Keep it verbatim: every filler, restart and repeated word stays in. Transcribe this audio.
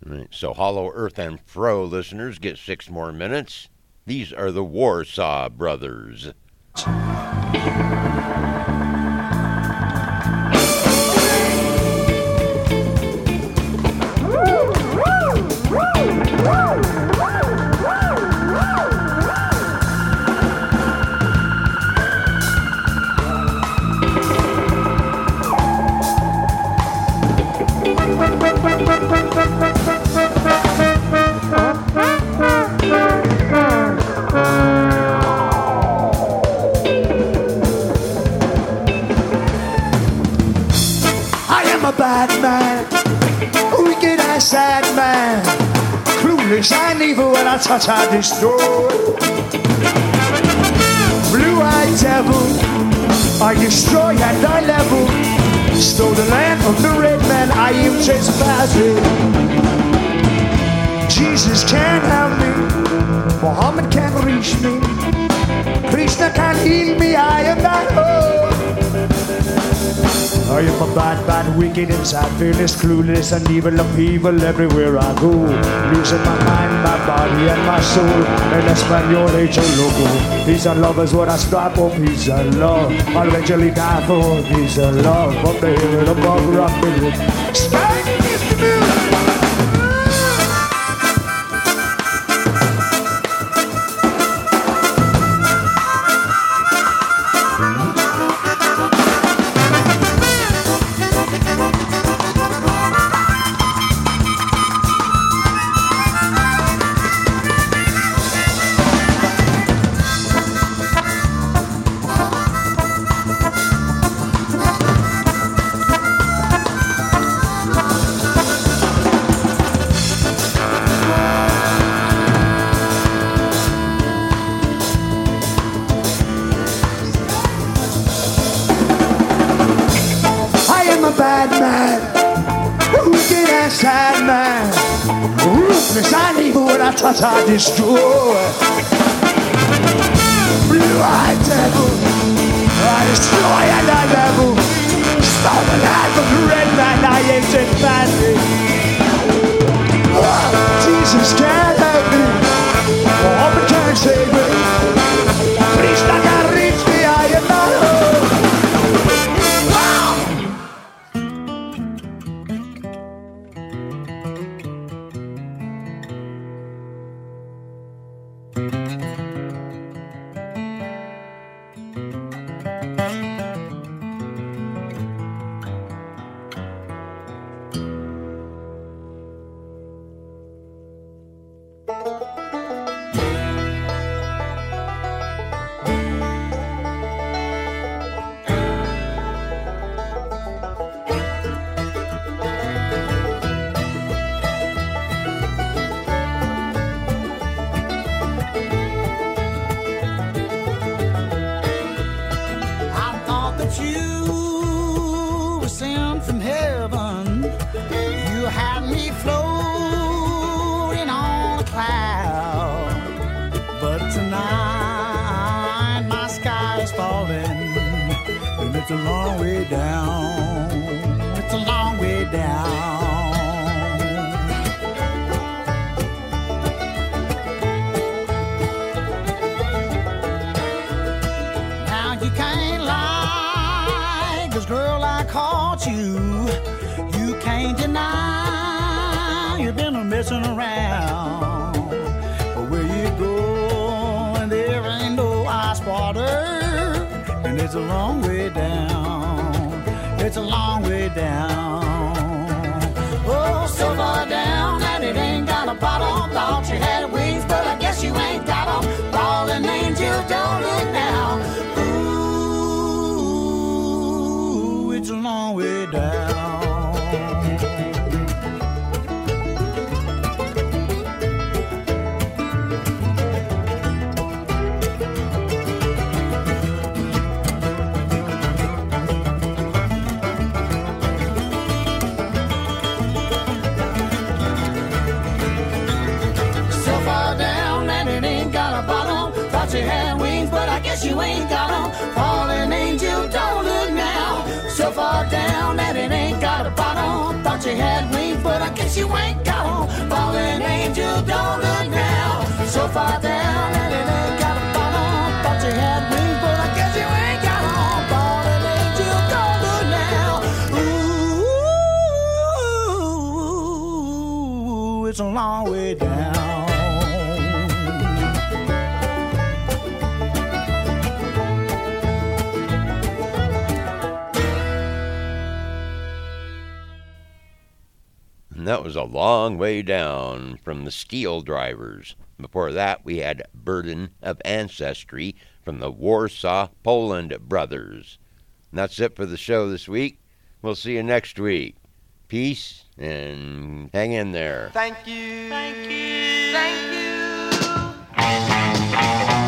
Right, so Hollow Earth and Fro listeners get six more minutes. These are the Warsaw Brothers. Bad man, wicked and sad man, clueless and evil when I touch I destroy. Blue-eyed devil, I destroy and I level. Stole the land from the red man, I am trespassing. Jesus can't have me, Muhammad can't reach me, Krishna can't heal me, I am not whole. I am a bad, bad, wicked and sad, fearless, clueless and evil of evil everywhere I go. Losing my mind, my body and my soul. And Espanol hecho loco. Peace and love is what I strive for. Peace and love, I'll eventually die for. Peace and love, up the hill and above rock music. Stand in the music. Bad man, wicked and sad man, ruthless and evil when I touch I destroy. Blue-eyed devil, I destroy and I level. Stole the land from the red man, I ain't it badly. Oh, Jesus can't help me, Muhammad can't save me, Krishna can't reach me, I am not home. It's a long way down. It's a long way down. Now you can't lie, 'cause girl, I caught you. You can't deny you've been a messing around. But where you go and there ain't no eye spotter. And it's a long way down, it's a long way down. Oh, so far down that it ain't got a bottom. Thought you had wings, but I guess you ain't got them. Fallen angel, don't look now. Ooh, it's a long way down. You had wings, but I guess you ain't got them. Fallen angel, don't look now. So far down that it ain't got a bottom. Thought you had wings, but I guess you ain't got them. it's a long way down. And that was a long way down from the Steel Drivers. Before that, we had Burden of Ancestry from the Warsaw, Poland Brothers. And that's it for the show this week. We'll see you next week. Peace and hang in there. Thank you. Thank you. Thank you.